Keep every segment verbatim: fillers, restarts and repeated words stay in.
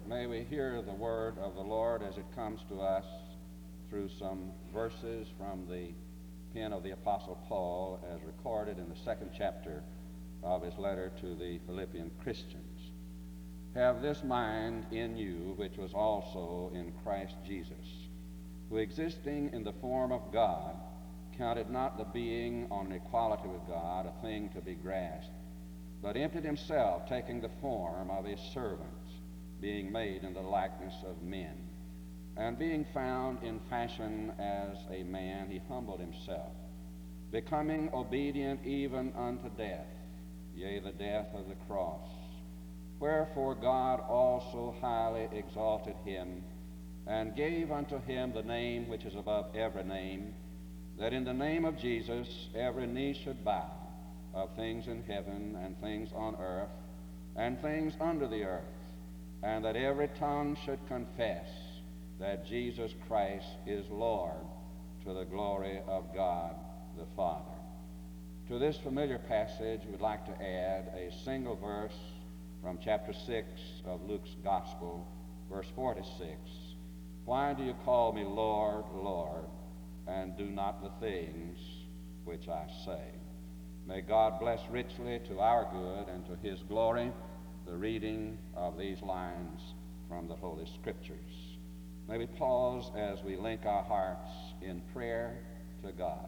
may we hear the word of the Lord as it comes to us through some verses from the pen of the Apostle Paul as recorded in the second chapter of his letter to the Philippian Christians. Have this mind in you, which was also in Christ Jesus, who existing in the form of God, counted not the being on an equality with God a thing to be grasped, but emptied himself, taking the form of a servant, being made in the likeness of men. And being found in fashion as a man, he humbled himself, becoming obedient even unto death, yea, the death of the cross. Wherefore God also highly exalted him, and gave unto him the name which is above every name, that in the name of Jesus every knee should bow, of things in heaven and things on earth and things under the earth, and that every tongue should confess that Jesus Christ is Lord, to the glory of God the Father. To this familiar passage we'd like to add a single verse from chapter six of Luke's Gospel, verse forty-six. Why do you call me Lord, Lord, and do not the things which I say? May God bless richly to our good and to his glory the reading of these lines from the Holy Scriptures. May we pause as we link our hearts in prayer to God.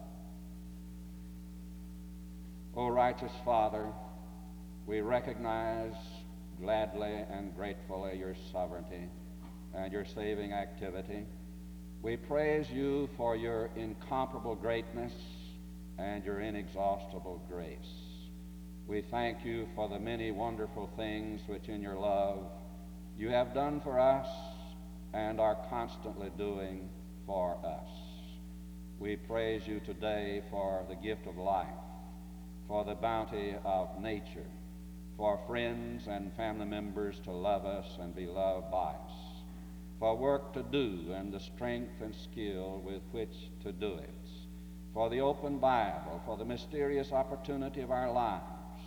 O righteous Father, we recognize gladly and gratefully your sovereignty and your saving activity. We praise you for your incomparable greatness and your inexhaustible grace. We thank you for the many wonderful things which in your love you have done for us and are constantly doing for us. We praise you today for the gift of life, for the bounty of nature, for friends and family members to love us and be loved by us, for work to do and the strength and skill with which to do it, for the open Bible, for the mysterious opportunity of our lives,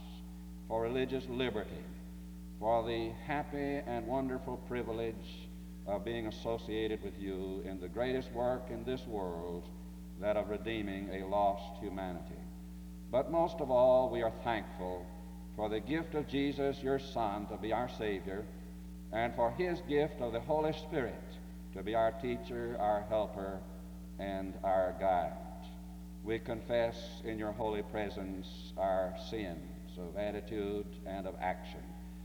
for religious liberty, for the happy and wonderful privilege of being associated with you in the greatest work in this world, that of redeeming a lost humanity. But most of all, we are thankful for the gift of Jesus, your Son, to be our Savior, and for his gift of the Holy Spirit to be our teacher, our helper, and our guide. We confess in your holy presence our sins of attitude and of action.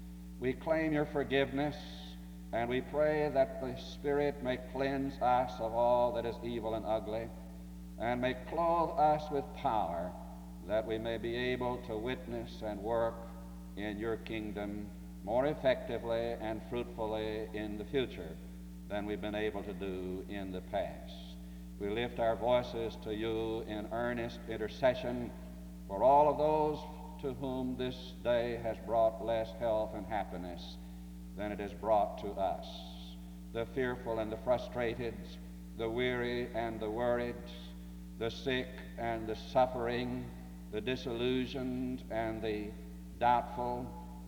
We claim your forgiveness, and we pray that the Spirit may cleanse us of all that is evil and ugly, and may clothe us with power, that we may be able to witness and work in your kingdom more effectively and fruitfully in the future than we've been able to do in the past. We lift our voices to you in earnest intercession for all of those to whom this day has brought less health and happiness than it has brought to us. The fearful and the frustrated, the weary and the worried, the sick and the suffering, the disillusioned and the doubtful,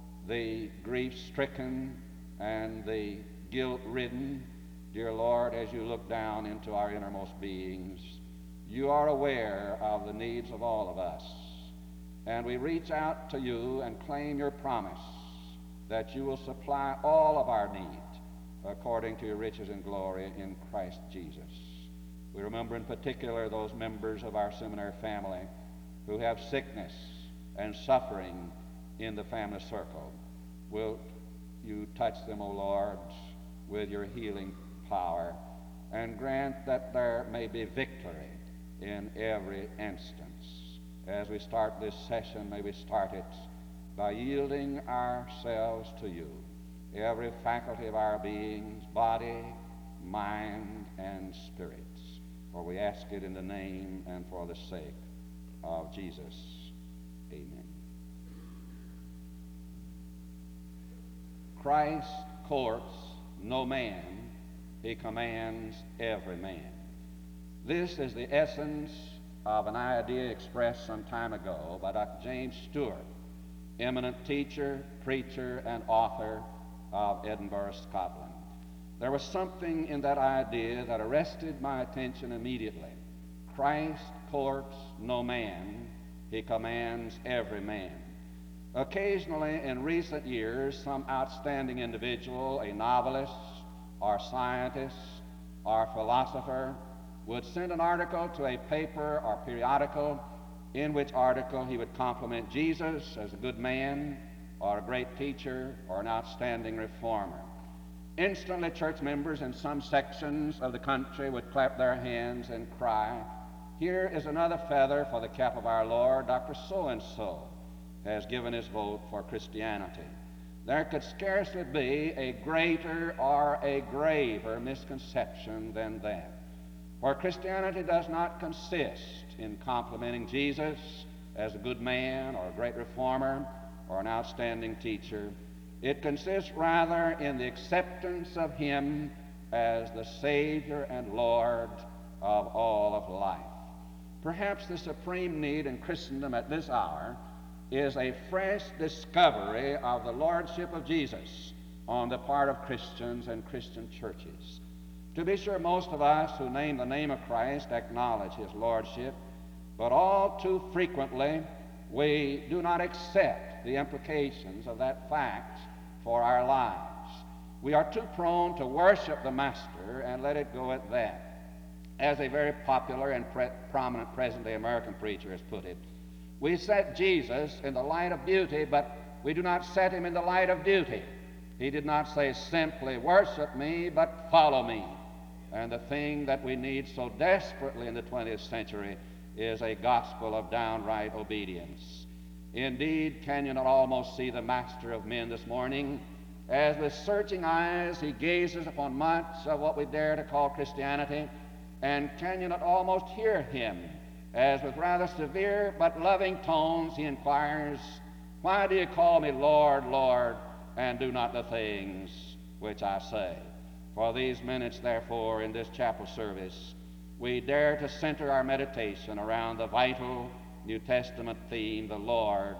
the grief-stricken and the guilt-ridden. Dear Lord, as you look down into our innermost beings, you are aware of the needs of all of us. And we reach out to you and claim your promise that you will supply all of our needs according to your riches and glory in Christ Jesus. We remember in particular those members of our seminary family who have sickness and suffering in the family circle. Will you touch them, O Lord, with your healing power, and grant that there may be victory in every instance. As we start this session, may we start it by yielding ourselves to you, every faculty of our beings, body, mind, and spirits. For we ask it in the name and for the sake of Jesus. Amen. Christ courts no man, he commands every man. This is the essence of an idea expressed some time ago by Doctor James Stewart, eminent teacher, preacher, and author of Edinburgh, Scotland. There was something in that idea that arrested my attention immediately. Christ courts no man, he commands every man. Occasionally in recent years, some outstanding individual, a novelist or scientist or philosopher, would send an article to a paper or periodical, in which article he would compliment Jesus as a good man or a great teacher or an outstanding reformer. Instantly, church members in some sections of the country would clap their hands and cry, "Here is another feather for the cap of our Lord. Doctor So-and-so has given his vote for Christianity." There could scarcely be a greater or a graver misconception than that. For Christianity does not consist in complimenting Jesus as a good man or a great reformer or an outstanding teacher. It consists rather in the acceptance of him as the Savior and Lord of all of life. Perhaps the supreme need in Christendom at this hour is a fresh discovery of the Lordship of Jesus on the part of Christians and Christian churches. To be sure, most of us who name the name of Christ acknowledge his Lordship, but all too frequently we do not accept the implications of that fact for our lives. We are too prone to worship the Master and let it go at that. As a very popular and pre- prominent present-day American preacher has put it, we set Jesus in the light of beauty, but we do not set him in the light of duty. He did not say simply, "Worship me, but follow me." And the thing that we need so desperately in the twentieth century is a gospel of downright obedience. Indeed, can you not almost see the Master of men this morning as with searching eyes he gazes upon much of what we dare to call Christianity? And can you not almost hear him as with rather severe but loving tones he inquires, "Why do you call me Lord, Lord, and do not the things which I say?" For these minutes, therefore, in this chapel service, we dare to center our meditation around the vital New Testament theme, the Lord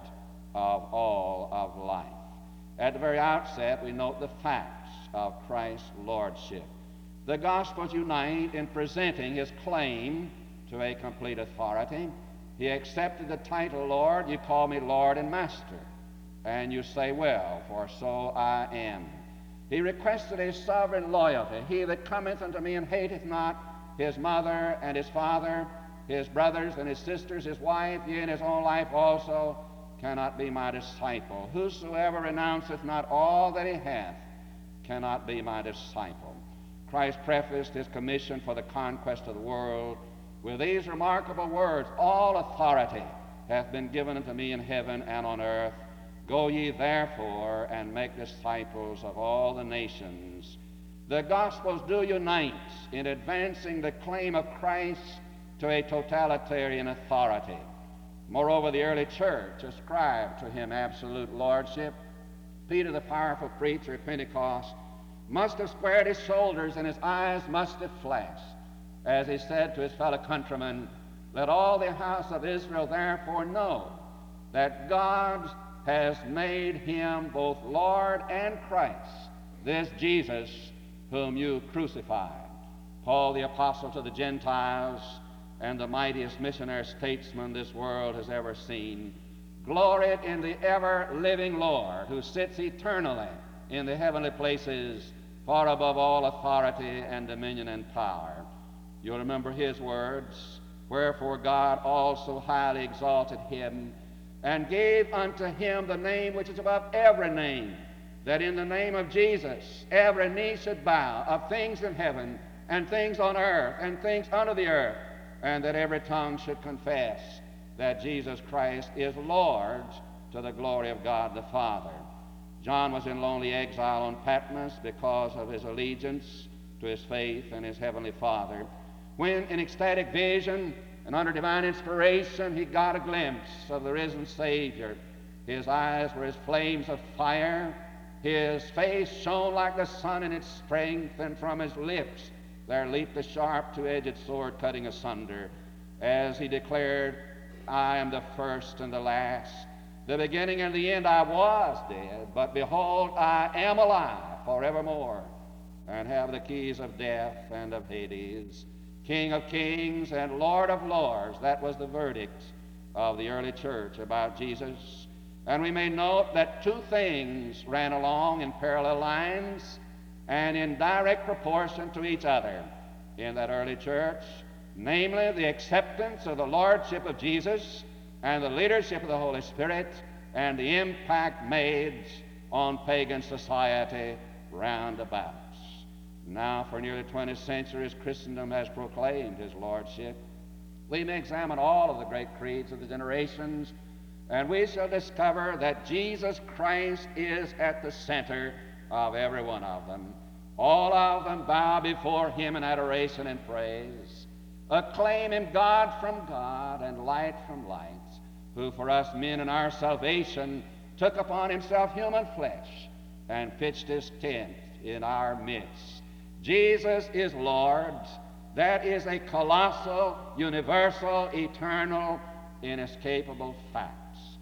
of all of life. At the very outset, we note the facts of Christ's Lordship. The Gospels unite in presenting his claim to a complete authority. He accepted the title Lord. "You call me Lord and Master, and you say, well, for so I am." He requested a sovereign loyalty. "He that cometh unto me and hateth not his mother and his father, his brothers and his sisters, his wife, yea, and his own life also, cannot be my disciple. Whosoever renounceth not all that he hath cannot be my disciple." Christ prefaced his commission for the conquest of the world with these remarkable words, "All authority hath been given unto me in heaven and on earth. Go ye therefore and make disciples of all the nations." The Gospels do unite in advancing the claim of Christ to a totalitarian authority. Moreover, the early church ascribed to him absolute lordship. Peter, the powerful preacher at Pentecost, must have squared his shoulders and his eyes must have flashed as he said to his fellow countrymen, "Let all the house of Israel therefore know that God has made him both Lord and Christ, this Jesus whom you crucified." Paul the apostle to the Gentiles and the mightiest missionary statesman this world has ever seen, gloried in the ever-living Lord who sits eternally in the heavenly places, far above all authority and dominion and power. You'll remember his words, "Wherefore God also highly exalted him and gave unto him the name which is above every name, that in the name of Jesus every knee should bow, of things in heaven and things on earth and things under the earth, and that every tongue should confess that Jesus Christ is Lord, to the glory of God the Father." John was in lonely exile on Patmos because of his allegiance to his faith and his heavenly Father. When in ecstatic vision and under divine inspiration he got a glimpse of the risen Savior, his eyes were as flames of fire, his face shone like the sun in its strength, and from his lips there leaped a sharp two-edged sword cutting asunder as he declared, "I am the first and the last. The beginning and the end, I was dead, but behold, I am alive forevermore, and have the keys of death and of Hades. King of kings and Lord of lords, that was the verdict of the early church about Jesus. And we may note that two things ran along in parallel lines and in direct proportion to each other in that early church, namely the acceptance of the lordship of Jesus and the leadership of the Holy Spirit and the impact made on pagan society round about. Now, for nearly twenty centuries, Christendom has proclaimed his lordship. We may examine all of the great creeds of the generations, and we shall discover that Jesus Christ is at the center of every one of them. All of them bow before him in adoration and praise, acclaim him God from God and light from light, who for us men in our salvation took upon himself human flesh and pitched his tent in our midst. Jesus is Lord. That is a colossal, universal, eternal, inescapable fact.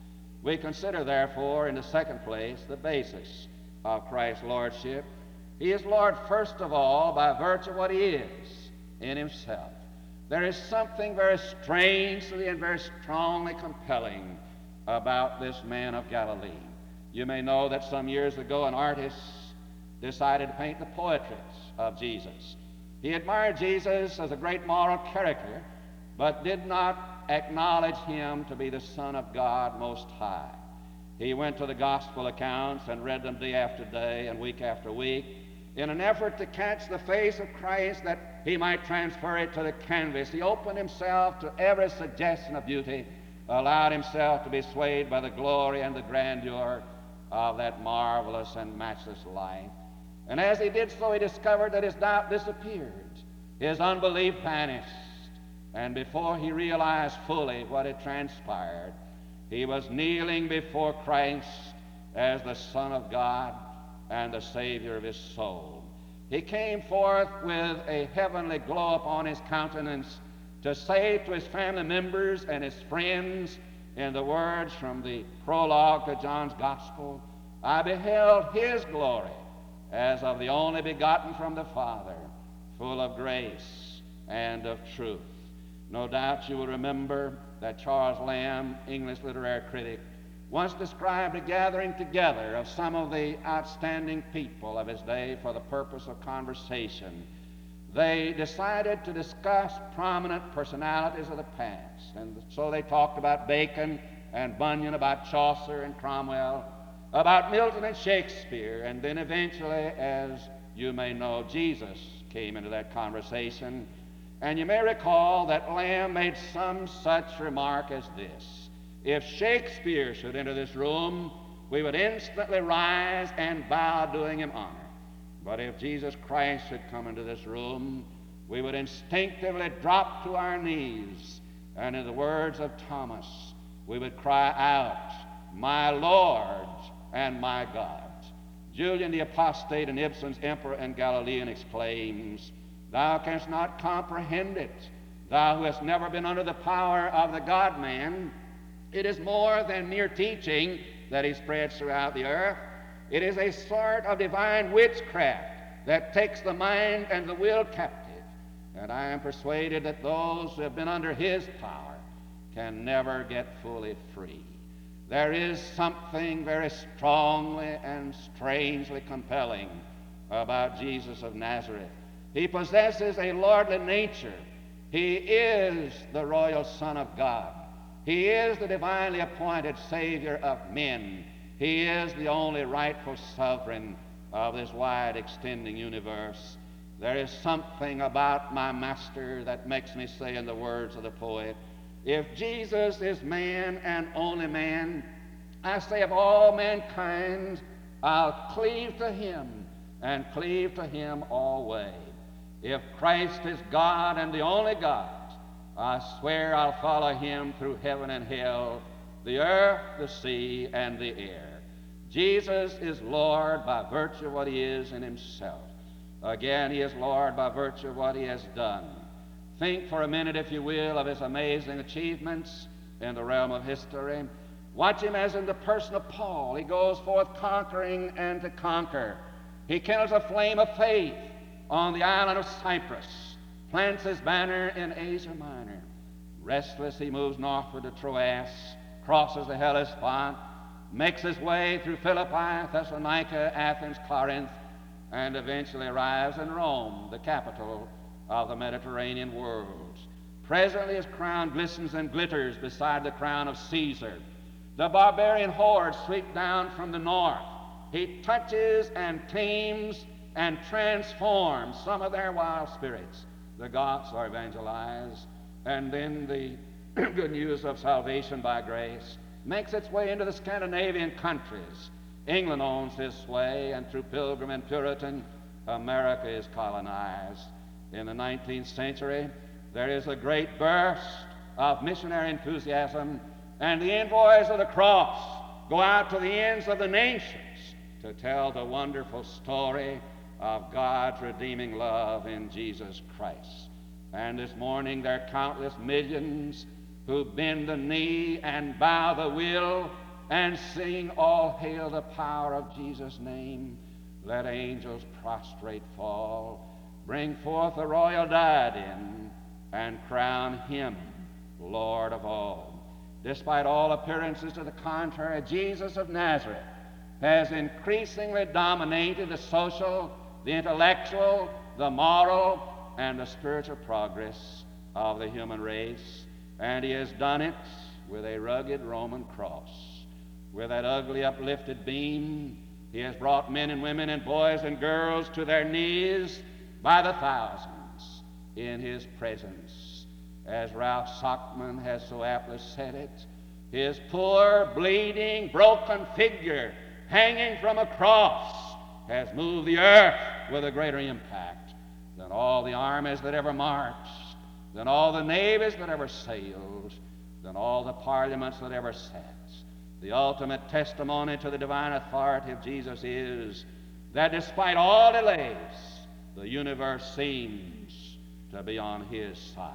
We consider, therefore, in the second place, the basis of Christ's lordship. He is Lord, first of all, by virtue of what he is in himself. There is something very strangely and very strongly compelling about this man of Galilee. You may know that some years ago an artist decided to paint the portraits of Jesus. He admired Jesus as a great moral character, but did not acknowledge him to be the Son of God Most High. He went to the gospel accounts and read them day after day and week after week in an effort to catch the face of Christ that he might transfer it to the canvas. He opened himself to every suggestion of beauty, allowed himself to be swayed by the glory and the grandeur of that marvelous and matchless life. And as he did so, he discovered that his doubt disappeared, his unbelief vanished, and before he realized fully what had transpired, he was kneeling before Christ as the Son of God and the Savior of his soul. He came forth with a heavenly glow upon his countenance to say to his family members and his friends, in the words from the prologue to John's Gospel, I beheld his glory as of the only begotten from the Father, full of grace and of truth. No doubt you will remember that Charles Lamb, English literary critic, once described a gathering together of some of the outstanding people of his day for the purpose of conversation. They decided to discuss prominent personalities of the past, and so they talked about Bacon and Bunyan, about Chaucer and Cromwell, about Milton and Shakespeare, and then eventually, as you may know, Jesus came into that conversation. And you may recall that Lamb made some such remark as this: if Shakespeare should enter this room, we would instantly rise and bow, doing him honor. But if Jesus Christ should come into this room, we would instinctively drop to our knees, and in the words of Thomas, we would cry out, my Lord and my God. Julian the Apostate in Ibsen's Emperor and Galilean exclaims, thou canst not comprehend it, thou who hast never been under the power of the God-man. It is more than mere teaching that he spreads throughout the earth. It is a sort of divine witchcraft that takes the mind and the will captive. And I am persuaded that those who have been under his power can never get fully free. There is something very strongly and strangely compelling about Jesus of Nazareth. He possesses a lordly nature. He is the royal Son of God. He is the divinely appointed Savior of men. He is the only rightful sovereign of this wide extending universe. There is something about my Master that makes me say in the words of the poet, if Jesus is man and only man, I say of all mankind, I'll cleave to him and cleave to him always. If Christ is God and the only God, I swear I'll follow him through heaven and hell, the earth, the sea, and the air. Jesus is Lord by virtue of what he is in himself. Again, he is Lord by virtue of what he has done. Think for a minute, if you will, of his amazing achievements in the realm of history. Watch him as in the person of Paul. He goes forth conquering and to conquer. He kindles a flame of faith on the island of Cyprus, plants his banner in Asia Minor. Restless, he moves northward to Troas, crosses the Hellespont, makes his way through Philippi, Thessalonica, Athens, Corinth, and eventually arrives in Rome, the capital of the Mediterranean world. Presently his crown glistens and glitters beside the crown of Caesar. The barbarian hordes sweep down from the north. He touches and tames and transforms some of their wild spirits. The Goths are evangelized, and then the good news of salvation by grace makes its way into the Scandinavian countries. England owns his sway, and through Pilgrim and Puritan, America is colonized. In the nineteenth century, there is a great burst of missionary enthusiasm, and the envoys of the cross go out to the ends of the nations to tell the wonderful story of God's redeeming love in Jesus Christ. And this morning there are countless millions who bend the knee and bow the will and sing, "All hail the power of Jesus' name. Let angels prostrate fall. Bring forth the royal diadem and crown him Lord of all." Despite all appearances to the contrary, Jesus of Nazareth has increasingly dominated the social, the intellectual, the moral, and the spiritual progress of the human race. And he has done it with a rugged Roman cross. With that ugly uplifted beam, he has brought men and women and boys and girls to their knees by the thousands in his presence. As Ralph Sockman has so aptly said it, his poor, bleeding, broken figure hanging from a cross has moved the earth with a greater impact than all the armies that ever marched, than all the navies that ever sailed, than all the parliaments that ever sat. The ultimate testimony to the divine authority of Jesus is that despite all delays, the universe seems to be on his side.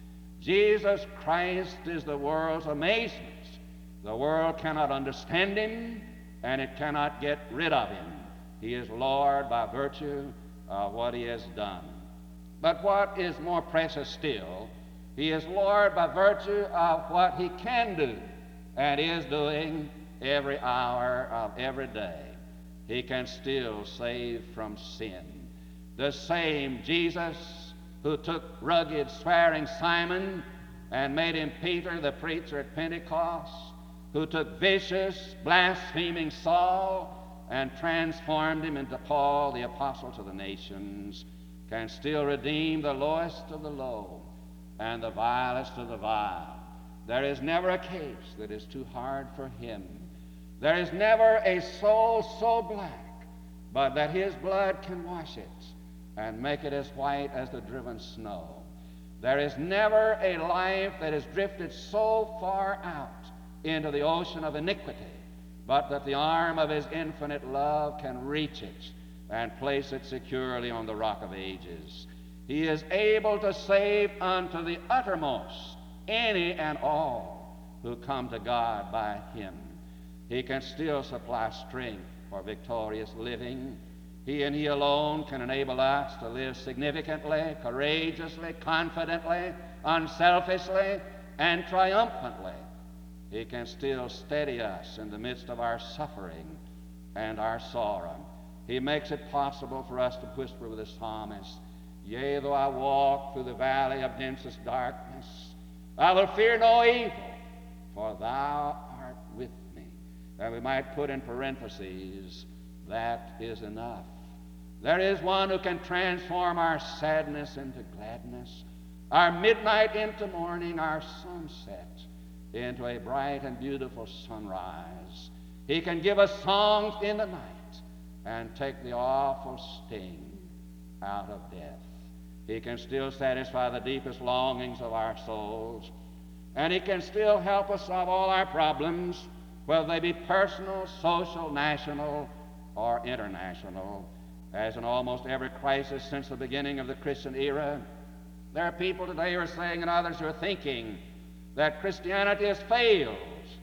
Jesus Christ is the world's amazement. The world cannot understand him, and it cannot get rid of him. He is Lord by virtue of what he has done. But what is more precious still, he is Lord by virtue of what he can do and is doing every hour of every day. He can still save from sin. The same Jesus who took rugged, swearing Simon and made him Peter, the preacher at Pentecost, who took vicious, blaspheming Saul and transformed him into Paul, the apostle to the nations, can still redeem the lowest of the low and the vilest of the vile. There is never a case that is too hard for him. There is never a soul so black, but that his blood can wash it and make it as white as the driven snow. There is never a life that has drifted so far out into the ocean of iniquity, but that the arm of his infinite love can reach it and place it securely on the rock of ages. He is able to save unto the uttermost any and all who come to God by him. He can still supply strength for victorious living. He and he alone can enable us to live significantly, courageously, confidently, unselfishly, and triumphantly. He can still steady us in the midst of our suffering and our sorrow. He makes it possible for us to whisper with the psalmist, "Yea, though I walk through the valley of densest darkness, I will fear no evil, for thou art with me." And we might put in parentheses, that is enough. There is one who can transform our sadness into gladness, our midnight into morning, our sunset into a bright and beautiful sunrise. He can give us songs in the night and take the awful sting out of death. He can still satisfy the deepest longings of our souls, and he can still help us solve all our problems, whether they be personal, social, national, or international. As in almost every crisis since the beginning of the Christian era, there are people today who are saying, and others who are thinking, that Christianity has failed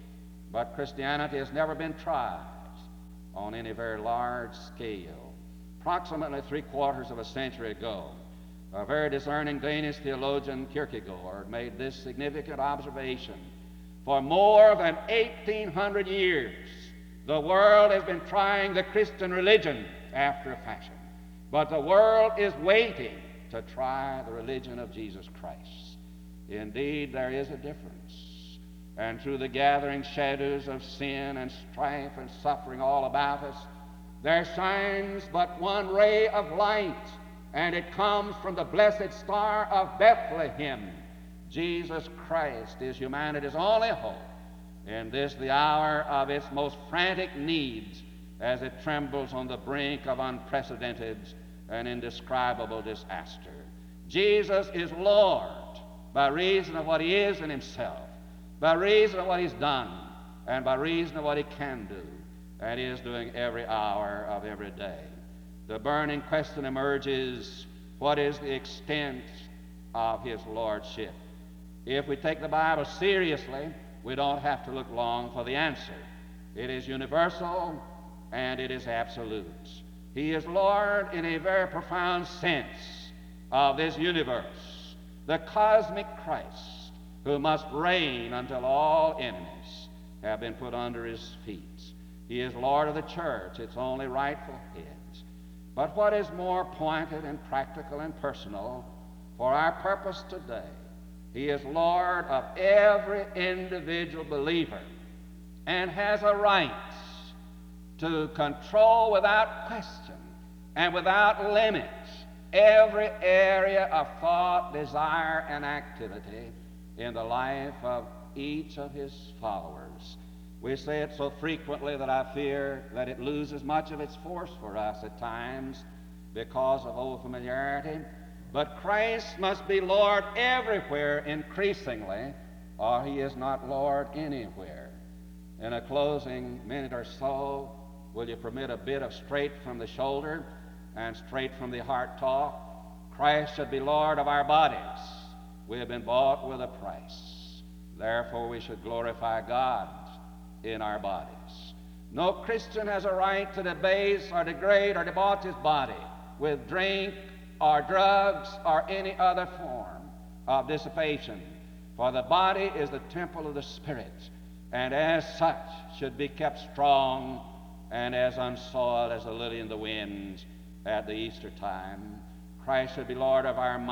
But Christianity has never been tried on any very large scale. Approximately three quarters of a century ago, a very discerning Danish theologian, Kierkegaard, made this significant observation. For more than eighteen hundred years, the world has been trying the Christian religion after a fashion, but the world is waiting to try the religion of Jesus Christ. Indeed, there is a difference. And through the gathering shadows of sin and strife and suffering all about us, there shines but one ray of light, and it comes from the blessed star of Bethlehem. Jesus Christ is humanity's only hope in this, the hour of its most frantic needs, as it trembles on the brink of unprecedented and indescribable disaster. Jesus is Lord by reason of what he is in himself, by reason of what he's done, and by reason of what he can do, and he is doing every hour of every day. The burning question emerges, what is the extent of his lordship? If we take the Bible seriously, we don't have to look long for the answer. It is universal and it is absolute. He is Lord in a very profound sense of this universe, the cosmic Christ who must reign until all enemies have been put under his feet. He is Lord of the church, its only rightful head. But what is more pointed and practical and personal for our purpose today, he is Lord of every individual believer and has a right to control without question and without limit every area of thought, desire, and activity in the life of each of his followers. We say it so frequently that I fear that it loses much of its force for us at times because of old familiarity. But Christ must be Lord everywhere increasingly, or he is not Lord anywhere. In a closing minute or so, will you permit a bit of straight from the shoulder and straight from the heart talk? Christ should be Lord of our bodies. We have been bought with a price. Therefore, we should glorify God in our bodies. No Christian has a right to debase or degrade or debauch his body with drink or drugs or any other form of dissipation. For the body is the temple of the Spirit, and as such should be kept strong and as unsoiled as a lily in the wind at the Easter time. Christ should be Lord of our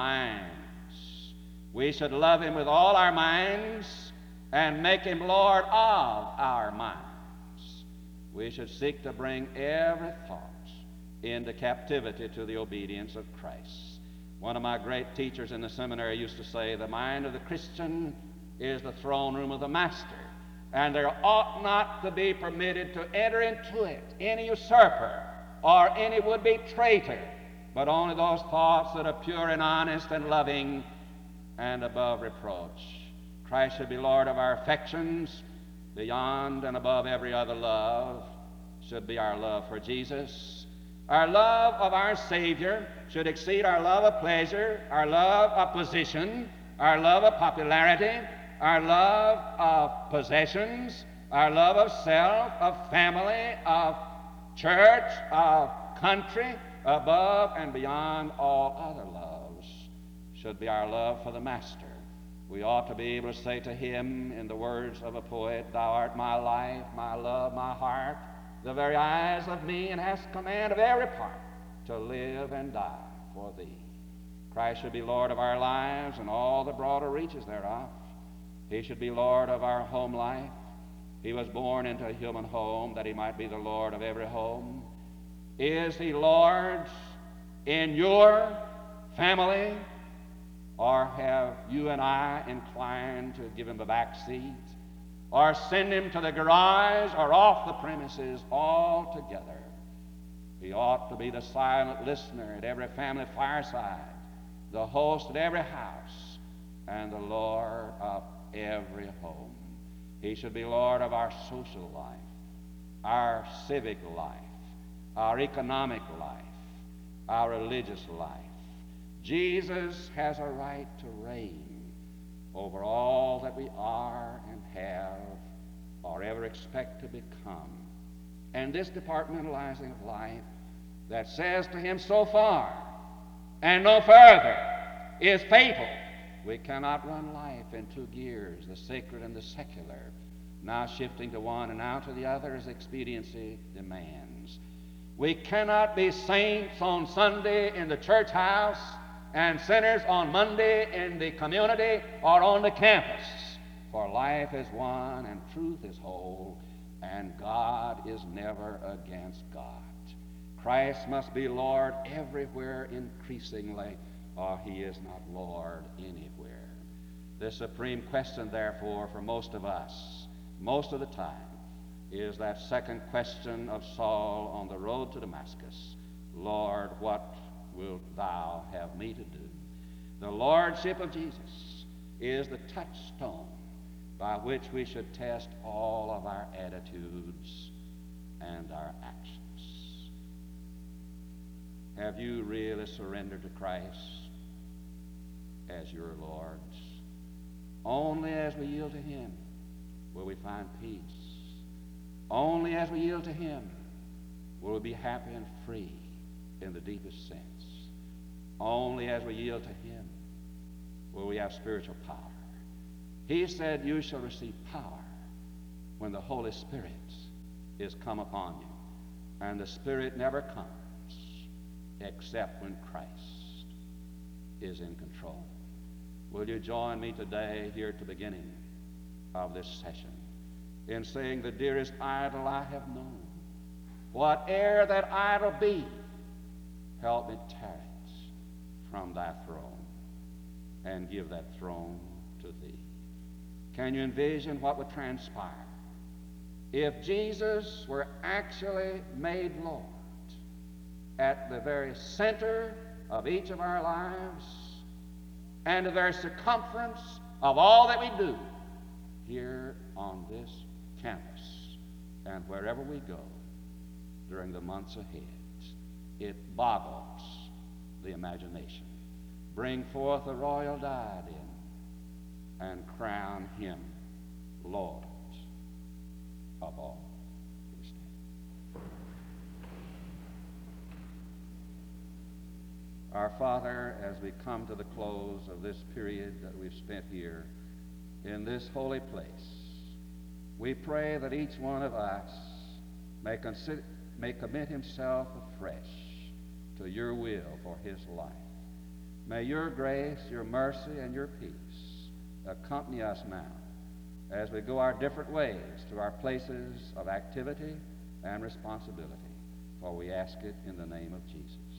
minds. We should love him with all our minds and make him Lord of our minds. We should seek to bring every thought into captivity to the obedience of Christ. One of my great teachers in the seminary used to say, the mind of the Christian is the throne room of the Master, and there ought not to be permitted to enter into it any usurper or any would-be traitor, but only those thoughts that are pure and honest and loving and above reproach. Christ should be Lord of our affections. Beyond and above every other love should be our love for Jesus. Our love of our Savior should exceed our love of pleasure, our love of position, our love of popularity, our love of possessions, our love of self, of family, of church, of country. Above and beyond all other loves should be our love for the Master. We ought to be able to say to him in the words of a poet, thou art my life, my love, my heart, the very eyes of me, and hast command of every part to live and die for thee. Christ should be Lord of our lives and all the broader reaches thereof. He should be Lord of our home life. He was born into a human home that he might be the Lord of every home. Is he Lord in your family? Or have you and I inclined to give him a back seat? Or send him to the garage or off the premises altogether? He ought to be the silent listener at every family fireside, the host at every house, and the Lord of every home. He should be Lord of our social life, our civic life, our economic life, our religious life. Jesus has a right to reign over all that we are and have or ever expect to become. And this departmentalizing of life that says to him so far and no further is fatal. We cannot run life in two gears, the sacred and the secular, now shifting to one and now to the other as expediency demands. We cannot be saints on Sunday in the church house and sinners on Monday in the community or on the campus. For life is one and truth is whole, and God is never against God. Christ must be Lord everywhere increasingly, or he is not Lord anywhere. The supreme question, therefore, for most of us, most of the time, is that second question of Saul on the road to Damascus. Lord, what wilt thou have me to do? The lordship of Jesus is the touchstone by which we should test all of our attitudes and our actions. Have you really surrendered to Christ as your Lord? Only as we yield to him will we find peace. Only as we yield to him will we be happy and free in the deepest sense. Only as we yield to him will we have spiritual power. He said, you shall receive power when the Holy Spirit is come upon you. And the Spirit never comes except when Christ is in control. Will you join me today here at the beginning of this session in saying, the dearest idol I have known, whate'er that idol be, help me tear it from thy throne and give that throne to thee. Can you envision what would transpire if Jesus were actually made Lord at the very center of each of our lives and the very circumference of all that we do here on this campus and wherever we go during the months ahead? It boggles the imagination. Bring forth a royal diadem and crown him Lord of all. Our Father, as we come to the close of this period that we've spent here in this holy place, we pray that each one of us may, consider, may commit himself afresh to your will for his life. May your grace, your mercy, and your peace accompany us now as we go our different ways to our places of activity and responsibility, for we ask it in the name of Jesus.